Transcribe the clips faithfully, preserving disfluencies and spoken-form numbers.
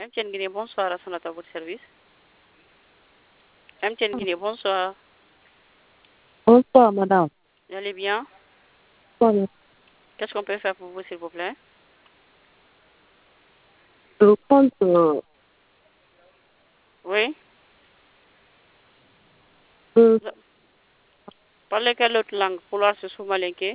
M T N Guinée, bonsoir, à son à votre service. M T N Guinée, bonsoir. Bonsoir, madame. Vous allez bien? Bonsoir. Qu'est-ce qu'on peut faire pour vous, s'il vous plaît? Je compte. Euh, Oui? euh, Parlez quelle autre langue? Pulaar se soumalenke?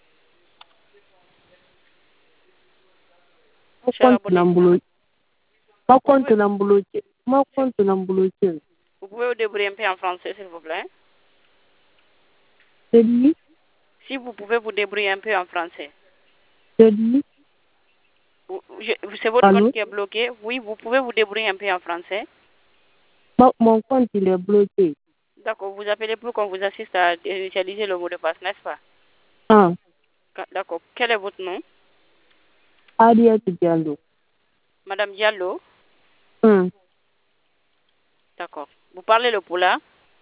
ma Cher compte abonné. Nambulo. Ma Vous compte pouvez, Nambulo. Ma compte Nambulo. vous pouvez vous débrouiller un peu en français, s'il vous plaît? C'est lui. Si vous pouvez vous débrouiller un peu en français. C'est lui. Vous- je- C'est votre Allô? compte qui est bloqué? Oui, vous pouvez vous débrouiller un peu en français? Ma- mon compte, il est bloqué. D'accord, vous appelez pour qu'on vous assiste à initialiser le mot de passe, n'est-ce pas? Ah, Ka- D'accord. Quel est votre nom? Ariel Diallo. Madame Diallo? Hum. D'accord. Vous parlez le Pulaar?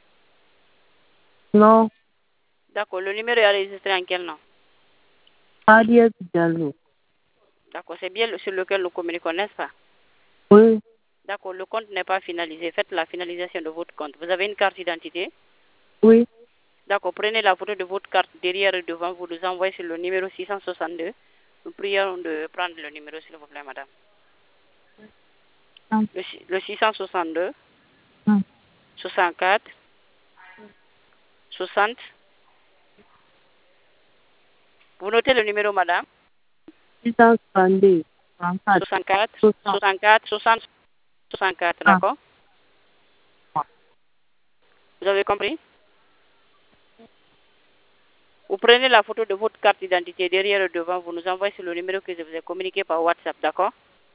Non, D'accord. Le numéro est enregistré en quel nom? Ariel Diallo. D'accord. C'est bien le- sur lequel nous communiquons, n'est-ce pas? Oui, D'accord. Le compte n'est pas finalisé. Faites la finalisation de votre compte. Vous avez une carte d'identité? oui. D'accord. Prenez la photo de votre carte derrière et devant. Vous nous envoyez sur le numéro six cent soixante-deux. Nous prions de prendre le numéro, s'il vous plaît, madame. Hum. Le, si- le six cent soixante-deux, Hum. soixante-quatre, soixante. Vous notez le numéro, madame? six cent soixante-deux, trente-quatre, soixante-quatre, soixante. soixante-quatre, soixante, soixante-quatre. Ah, D'accord? Vous avez compris? Vous prenez la photo de votre carte d'identité derrière et devant. Vous nous envoyez sur le numéro que je vous ai communiqué par WhatsApp. D'accord?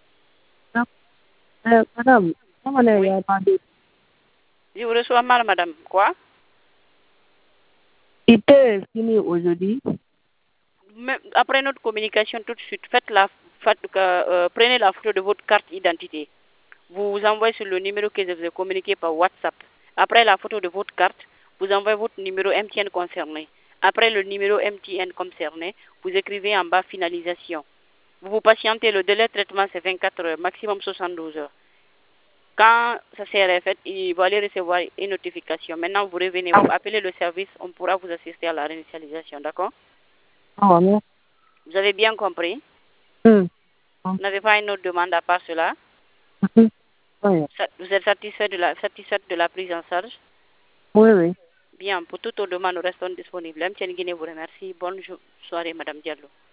euh, madame, comment est-ce Oui. qu'il y a pas de- Je vous reçois mal, madame. Quoi? Il peut finir aujourd'hui. Même après notre communication, tout de suite, faites la, faites, euh, euh, prenez la photo de votre carte d'identité. Vous vous envoyez sur le numéro que je vous ai communiqué par WhatsApp. Après la photo de votre carte, vous envoyez votre numéro M T N concerné. Après le numéro M T N concerné, vous écrivez en bas finalisation. Vous vous patientez, le délai de traitement c'est vingt-quatre heures, maximum soixante-douze heures. Quand ça sera fait, il va aller recevoir une notification. Maintenant, vous revenez, vous appelez le service, on pourra vous assister à la réinitialisation, d'accord? Ah, merci. Vous avez bien compris? Hum. Vous n'avez pas une autre demande à part cela? Hum. Oui, Sa- Vous êtes satisfait de la, satisfaite de la prise en charge? oui, oui. Bien, pour toute autre demande, nous restons disponibles. M T N Guinée vous remercie. Bonne jo- soirée, Madame Diallo.